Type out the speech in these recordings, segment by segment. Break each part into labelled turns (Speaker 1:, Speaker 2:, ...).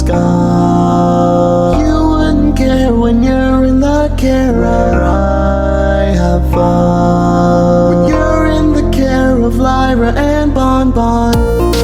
Speaker 1: sky. You wouldn't care when you're in the care of I have fun. When you're in the care of Lyra and Bon Bon.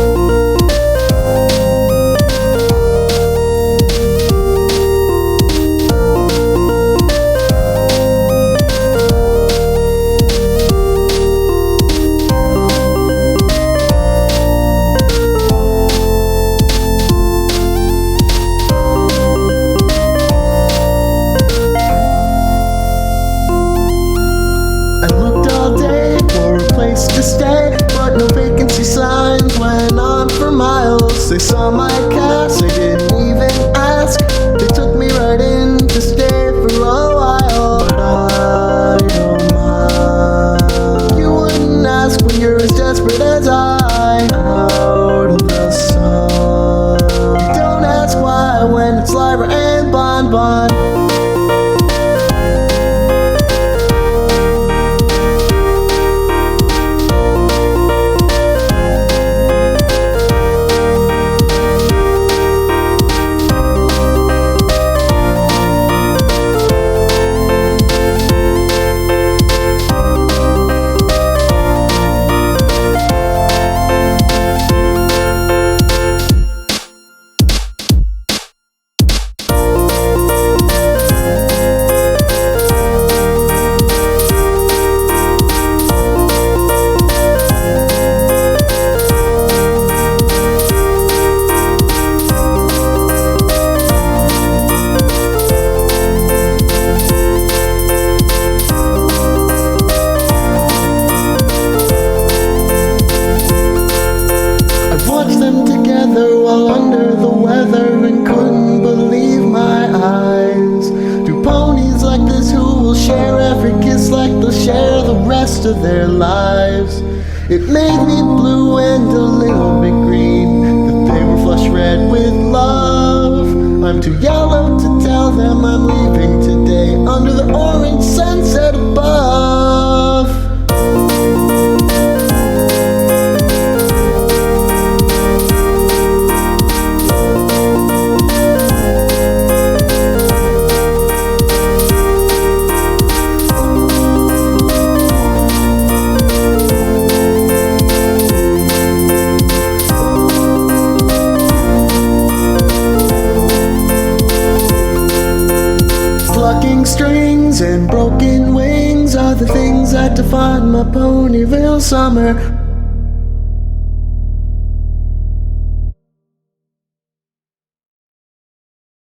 Speaker 1: To stay, but no vacancy signs went on for miles. They saw my cast, they didn't even ask. They took me right in to stay for a while. But I don't mind. You wouldn't ask when you're as desperate as I. Out of the sun. Don't ask why when it's Lyra and Bon Bon. While under the weather and couldn't believe my eyes. Do ponies like this who will share every kiss like they'll share the rest of their lives. It made me blue and a little bit green, that they were flush red with love. I'm too yellow to tell them I'm leaving today under the orange sunset above. Strings and broken wings are the things that define my Ponyville summer.